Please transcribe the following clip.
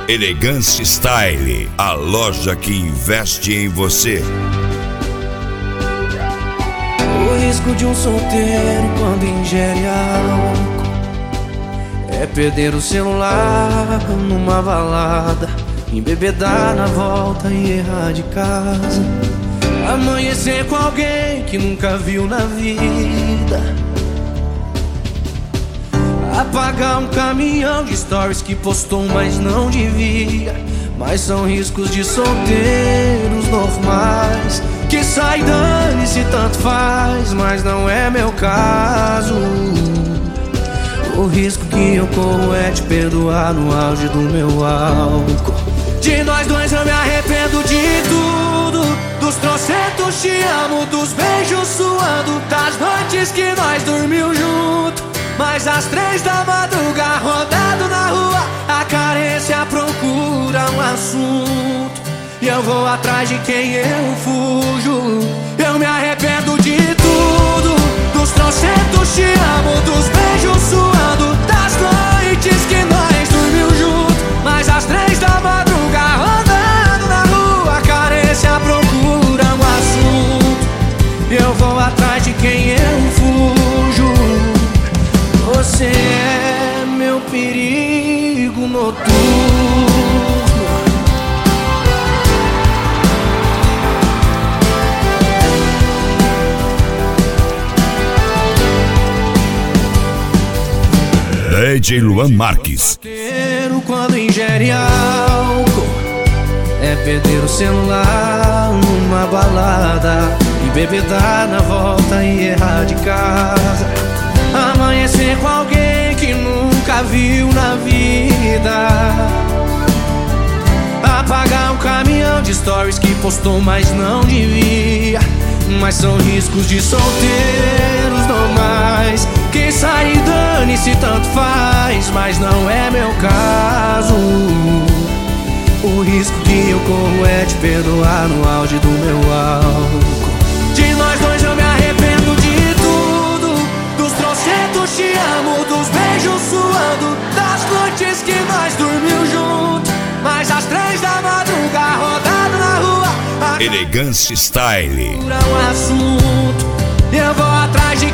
Elegance Style, a loja que investe em você. O risco de um solteiro quando ingere álcool é perder o celular numa balada, embebedar na volta e errar de casa, amanhecer com alguém que nunca viu na vida, apagar um caminhão de stories que postou mas não devia. Mas são riscos de solteiros normais, que sai, dane-se, tanto faz, mas não é meu caso. O risco que eu corro é te perdoar no auge do meu álcool. De nós dois eu me arrependo de tudo, dos trocentos te amo, dos beijos suando, das noites que nós dormimos junto. Mas às 3 da madrugada, rodado na rua, a carência procura um assunto, e eu vou atrás de quem eu fujo. Eu me arrependo de tudo, dos trocentos te amo, dos beijos suando, das noites que nós dormimos juntos. Mas às 3 da madrugada, rodando na rua, a carência procura um assunto, e eu vou atrás de quem eu fujo. Você é meu perigo noturno. DJ Luan Marques. Quando ingere álcool é perder o celular numa balada, embebedar na volta e errar de casa, amanhecer com alguém que nunca viu na vida, apagar um caminhão de stories que postou mas não devia. Mas são riscos de solteiros normais, quem sai, dane-se, tanto faz, mas não é meu caso. O risco que eu corro é te perdoar no auge do meu álcool. De nós dois eu me arrependo de tudo, dos trocentos te amo, dos beijos suando, das noites que nós dormimos juntos. Mas às 3 da madrugada, rodado na rua, Elegance Style, um assunto, eu vou atrás de